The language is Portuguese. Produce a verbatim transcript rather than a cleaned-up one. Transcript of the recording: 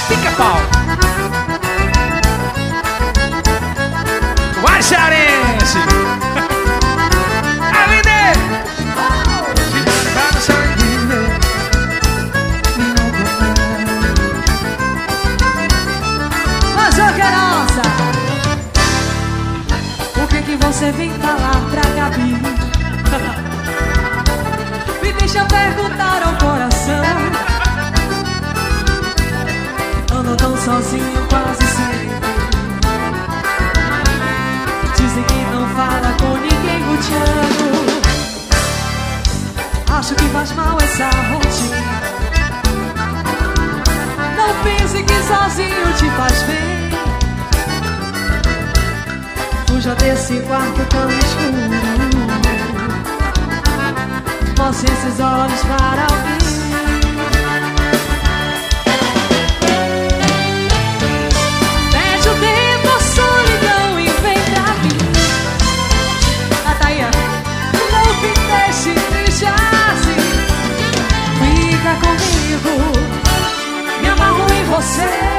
Pica-pau. Vai, cearense. Aline. Mas eu quero nossa. O que que você vem falar pra Gabi? Me deixa perguntar ao coração. Ando tão sozinho quase sempre. Dizem que não fala com ninguém, Luciano. Acho que faz mal essa rotina. Não pense que sozinho te faz bem. Fuja desse quarto tão escuro. Mostre esses olhos para alguém. Feche o tempo, a solidão e vem pra mim. Ah, tá aí, ó. Não me deixe triste assim. Fica comigo, me amarro em você.